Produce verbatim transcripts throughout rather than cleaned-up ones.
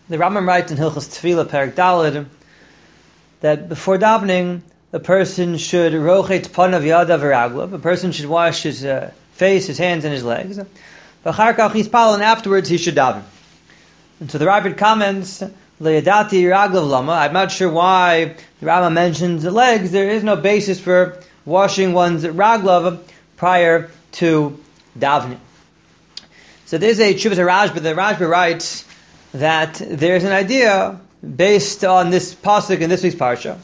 The Rambam writes in Hilchos Tefillah, Perek Daled, that before davening, a person should rochet panav yadav v'raglav. A person should wash his uh, face, his hands, and his legs. V'char kach yispal, and afterwards he should daven. And so the Ravid comments, Le'yadati raglav lama. I'm not sure why the Rambam mentions the legs. There is no basis for washing one's raglav prior to davening. So there's a Chuvas Rashba. The Rashba writes that there's an idea based on this pasuk in this week's parsha.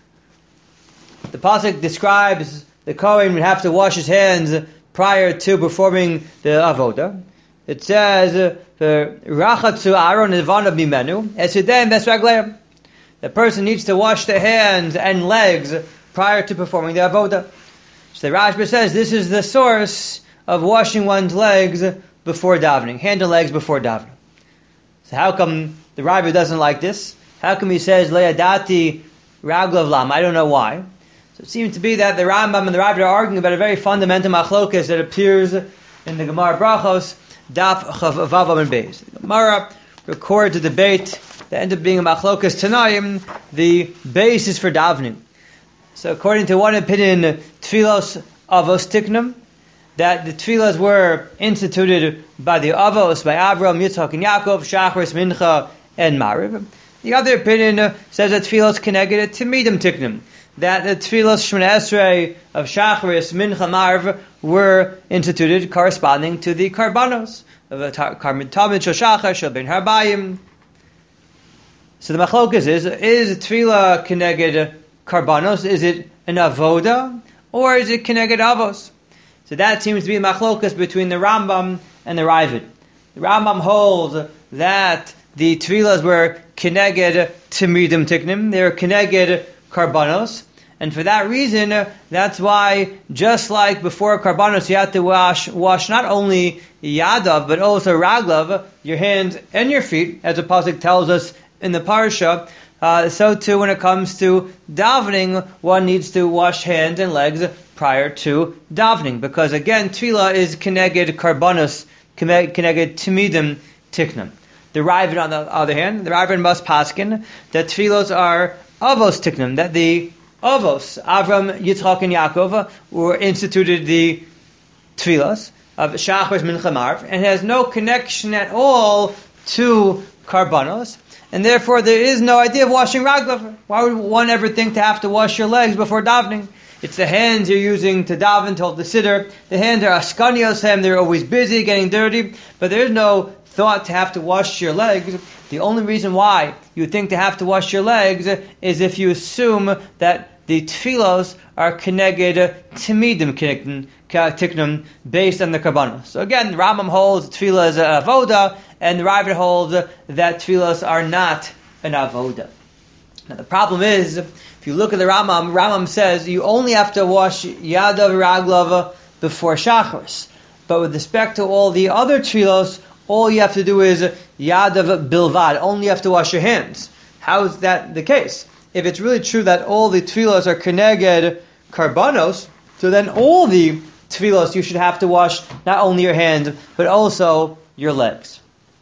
The pasuk describes the Kohen would have to wash his hands prior to performing the avoda. It says, "Rachatzu Aaron levanav mimenu esidem vesragleim." The person needs to wash their hands and legs prior to performing the avoda. So the Rashba says this is the source of washing one's legs before davening, hand and legs before davening. So how come the Rashba doesn't like this? How come he says le'adati raglav lam? I don't know why. So it seems to be that the Rambam and the Rashba are arguing about a very fundamental machlokas that appears in the Gemara Brachos, Daf Chav Vav and Beis. The Gemara records a debate that ended up being a machlokas tanaim, the basis for davening. So according to one opinion, tfilos avos tiknum, that the tefillas were instituted by the avos, by Avraham, Yitzchak, and Yaakov, Shachris, Mincha, and Mariv. The other opinion uh, says that tefillas connected to midim tiknum, that the tefillas Shemona Esrei of Shachris, Mincha, Mariv were instituted corresponding to the karbanos of the Karmid Tamid Shel Shachar Shel Ben Harbayim. So the machlokas is: is tefillah connected karbanos? Is it an avoda, or is it connected avos? So that seems to be the machlokas between the Rambam and the Ravid. The Rambam holds that the tefillas were keneged timidim tiknim, they were keneged karbanos, and for that reason, that's why, just like before karbanos, you have to wash wash not only yadav but also raglav, your hands and your feet, as the pasuk tells us in the parsha. Uh, so too, when it comes to davening, one needs to wash hands and legs prior to davening, because again, tefillah is keneged karbanos, keneged timidim tiknum. The Ravid, on the other hand, the Ravid must paskin that tefillos are avos tiknum, that the avos, Avram, Yitzchak, and Yaakov, were instituted the tefillos of Shachris, Mincha, Mariv, and has no connection at all to karbanos. And therefore, there is no idea of washing raglav. Why would one ever think to have to wash your legs before davening? It's the hands you're using to daven, to hold the siddur. The hands are askanioshem, they're always busy, getting dirty. But there's no thought to have to wash your legs. The only reason why you think to have to wash your legs is if you assume that the tefillos are keneged timidim tiknum, based on the karbanos. So again, the Rambam holds tefillah is a avoda, and the Ravid holds that tefillos are not an avoda. Now the problem is, if you look at the Rambam, Rambam says you only have to wash yadav raglav before shachris. But with respect to all the other tefillos, all you have to do is yadav bilvad. Only you have to wash your hands. How is that the case? If it's really true that all the tefillos are keneged karbanos, so then all the tefillos you should have to wash not only your hands but also your legs.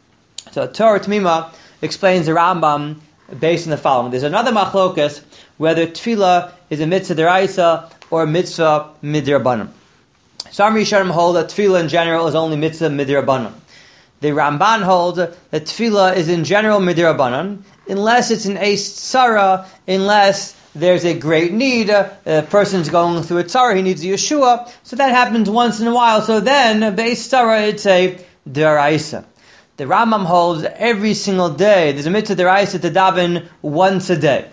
So Torah Tmima explains the Rambam based on the following. There's another machlokas whether tefillah is a mitzvah deraisa or a mitzvah midrabanan. Some Rishonim hold that tefillah in general is only mitzvah midrabanan. The Ramban holds that tefillah is in general midrabanan, unless it's an eis tzara, unless there's a great need, a person's going through a tzara, he needs a Yeshua, so that happens once in a while, so then, beis tzara, it's a deraisa. The Rambam holds every single day, there's a mitzvah deraisa to daven once a day.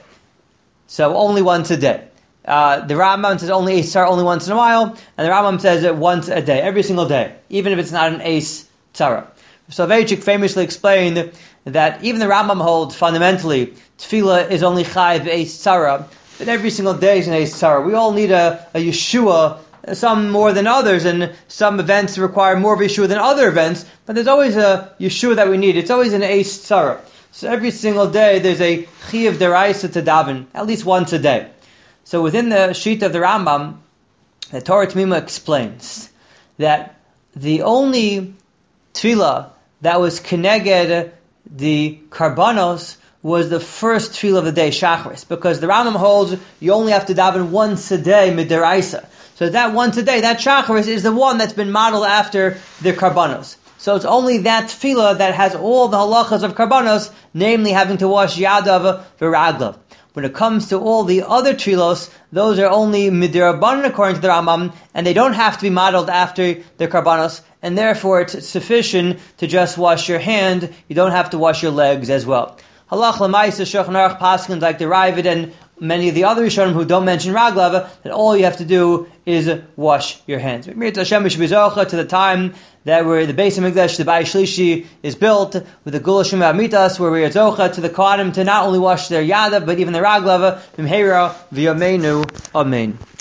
So only once a day. Uh, the Rambam says only eis tzara, only once in a while, and the Rambam says it once a day, every single day, even if it's not an eis tzara. Soloveitchik famously explained that even the Rambam holds fundamentally tefillah is only chai eis tzara, but every single day is an eis tzara. We all need a, a Yeshua, some more than others, and some events require more of Yeshua than other events, but there's always a Yeshua that we need. It's always an eis tzara. So every single day there's a chiyuv deraisa to daven, at least once a day. So within the sheet of the Rambam, the Torah Tmima explains that the only tefillah that was keneged the karbanos was the first tefillah of the day, Shacharis, because the Rambam holds you only have to daven once a day, midiraisa. So that once a day, that Shacharis is the one that's been modeled after the karbanos. So it's only that tefillah that has all the halachas of karbanos, namely having to wash yadav v'raglav. When it comes to all the other tefillos, those are only midirabanan according to the Rambam, and they don't have to be modeled after the karbanos, and therefore it's sufficient to just wash your hand. You don't have to wash your legs as well. Halach l'maisa Shulchan Aruch paskins like the Ravid and many of the other Rishonim who don't mention raglav, that all you have to do is wash your hands. Mir Hashem to the time that where the Beis Hamikdash, the Bayis Shlishi, is built with the Gulashim Amitas, where we are zocha to the Kohanim to not only wash their yadav but even the raglav. V'mheira v'yameinu amen.